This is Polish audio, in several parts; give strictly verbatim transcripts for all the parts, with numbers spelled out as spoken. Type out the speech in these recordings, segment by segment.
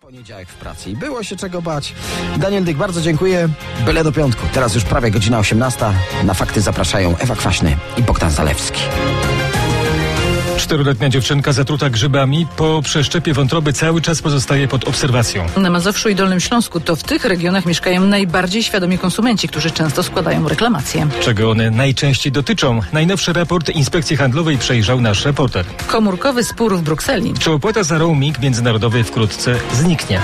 Poniedziałek w pracy i było się czego bać. Daniel Dyk, bardzo dziękuję. Byle do piątku. Teraz już prawie godzina osiemnasta. Na fakty zapraszają Ewa Kwaśny i Bogdan Zalewski. Czteroletnia dziewczynka zatruta grzybami po przeszczepie wątroby cały czas pozostaje pod obserwacją. Na Mazowszu i Dolnym Śląsku to w tych regionach mieszkają najbardziej świadomi konsumenci, którzy często składają reklamacje. Czego one najczęściej dotyczą? Najnowszy raport Inspekcji Handlowej przejrzał nasz reporter. Komórkowy spór w Brukseli. Czy opłata za roaming międzynarodowy wkrótce zniknie?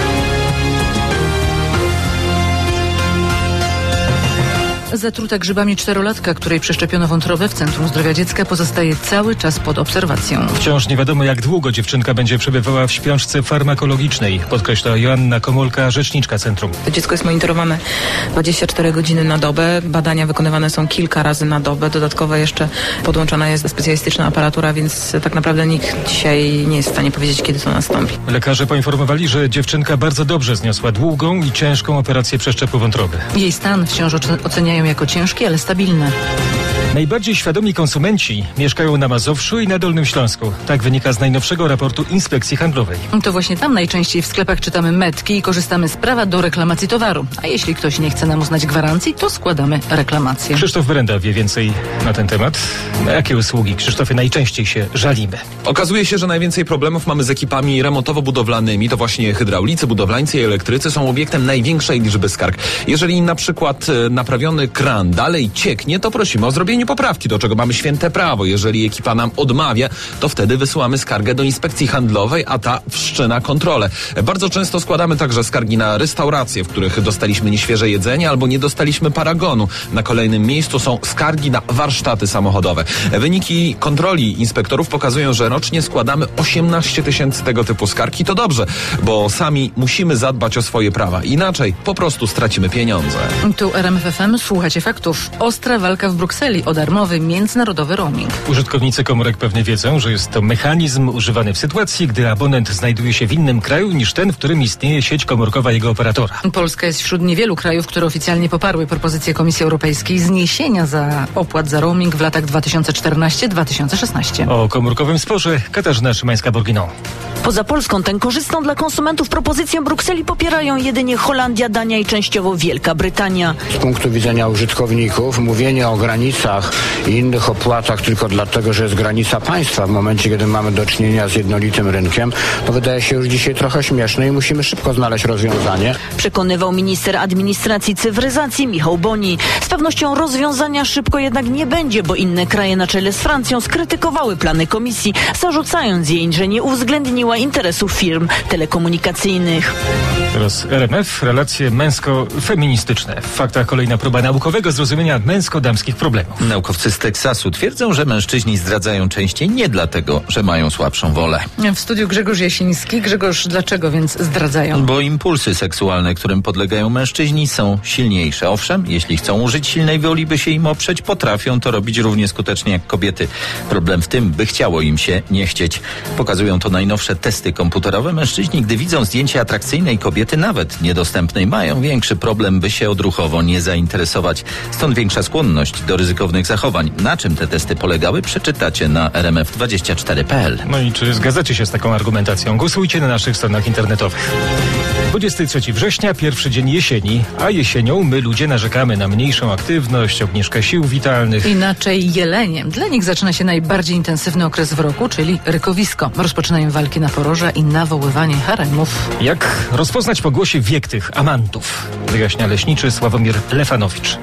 Zatruta grzybami czterolatka, której przeszczepiono wątrobę w Centrum Zdrowia Dziecka, pozostaje cały czas pod obserwacją. Wciąż nie wiadomo, jak długo dziewczynka będzie przebywała w śpiączce farmakologicznej, podkreśla Joanna Komolka, rzeczniczka centrum. Dziecko jest monitorowane dwadzieścia cztery godziny na dobę. Badania wykonywane są kilka razy na dobę. Dodatkowo jeszcze podłączona jest specjalistyczna aparatura, więc tak naprawdę nikt dzisiaj nie jest w stanie powiedzieć, kiedy to nastąpi. Lekarze poinformowali, że dziewczynka bardzo dobrze zniosła długą i ciężką operację przeszczepu wątroby. Jej stan wciąż oceniają jako ciężki, ale stabilny. Najbardziej świadomi konsumenci mieszkają na Mazowszu i na Dolnym Śląsku. Tak wynika z najnowszego raportu Inspekcji Handlowej. To właśnie tam najczęściej w sklepach czytamy metki i korzystamy z prawa do reklamacji towaru. A jeśli ktoś nie chce nam uznać gwarancji, to składamy reklamację. Krzysztof Brenda wie więcej na ten temat. Na jakie usługi, Krzysztofie, najczęściej się żalimy? Okazuje się, że najwięcej problemów mamy z ekipami remontowo-budowlanymi. To właśnie hydraulicy, budowlańcy i elektrycy są obiektem największej liczby skarg. Jeżeli na przykład naprawiony kran dalej cieknie, to prosimy o zrobienie poprawki, do czego mamy święte prawo. Jeżeli ekipa nam odmawia, to wtedy wysyłamy skargę do Inspekcji Handlowej, a ta wszczyna kontrolę. Bardzo często składamy także skargi na restauracje, w których dostaliśmy nieświeże jedzenie albo nie dostaliśmy paragonu. Na kolejnym miejscu są skargi na warsztaty samochodowe. Wyniki kontroli inspektorów pokazują, że rocznie składamy osiemnaście tysięcy tego typu skarg i to dobrze, bo sami musimy zadbać o swoje prawa. Inaczej po prostu stracimy pieniądze. Tu R M F F M, słuchacie faktów. Ostra walka w Brukseli o darmowy międzynarodowy roaming. Użytkownicy komórek pewnie wiedzą, że jest to mechanizm używany w sytuacji, gdy abonent znajduje się w innym kraju niż ten, w którym istnieje sieć komórkowa jego operatora. Polska jest wśród niewielu krajów, które oficjalnie poparły propozycję Komisji Europejskiej zniesienia za opłat za roaming w latach dwa tysiące czternastym do dwa tysiące szesnastego. O komórkowym sporze Katarzyna Szymańska-Borginą. Poza Polską tę korzystną dla konsumentów propozycję Brukseli popierają jedynie Holandia, Dania i częściowo Wielka Brytania. Z punktu widzenia użytkowników mówienie o granicach i innych opłatach tylko dlatego, że jest granica państwa w momencie, kiedy mamy do czynienia z jednolitym rynkiem, to wydaje się już dzisiaj trochę śmieszne i musimy szybko znaleźć rozwiązanie. Przekonywał minister administracji i cyfryzacji Michał Boni. Z pewnością rozwiązania szybko jednak nie będzie, bo inne kraje na czele z Francją skrytykowały plany komisji, zarzucając jej, że nie uwzględniła interesów firm telekomunikacyjnych. Teraz R M F, relacje męsko-feministyczne. W faktach kolejna próba naukowego zrozumienia męsko-damskich problemów. Naukowcy z Teksasu twierdzą, że mężczyźni zdradzają częściej nie dlatego, że mają słabszą wolę. W studiu Grzegorz Jasiński. Grzegorz, dlaczego więc zdradzają? Bo impulsy seksualne, którym podlegają mężczyźni, są silniejsze. Owszem, jeśli chcą użyć silnej woli, by się im oprzeć, potrafią to robić równie skutecznie jak kobiety. Problem w tym, by chciało im się nie chcieć. Pokazują to najnowsze testy komputerowe. Mężczyźni, gdy widzą zdjęcie atrakcyjnej kobiety, nawet niedostępnej, mają większy problem, by się odruchowo nie zainteresować. Stąd większa skłonność do ryzykownych zachowań. Na czym te testy polegały, przeczytacie na r m f dwadzieścia cztery kropka p l. No i czy zgadzacie się z taką argumentacją? Głosujcie na naszych stronach internetowych. dwudziestego trzeciego września, pierwszy dzień jesieni, a jesienią my ludzie narzekamy na mniejszą aktywność, obniżkę sił witalnych. Inaczej jeleniem. Dla nich zaczyna się najbardziej intensywny okres w roku, czyli rykowisko. Rozpoczynają walki na poroże i nawoływanie haremów. Jak rozpoznać po głosie wiek tych amantów? Wyjaśnia leśniczy Sławomir Lefanowicz.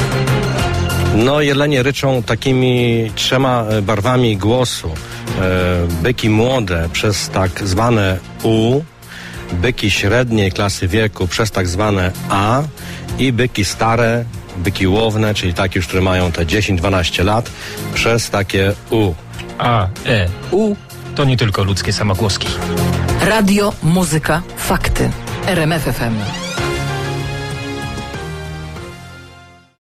No, jelenie ryczą takimi trzema barwami głosu. E, byki młode przez tak zwane U, byki średniej klasy wieku przez tak zwane A i byki stare, byki łowne, czyli takie już, które mają te dziesięć dwanaście lat, przez takie U. A, E, U to nie tylko ludzkie samogłoski. Radio, muzyka, fakty. R M F F M.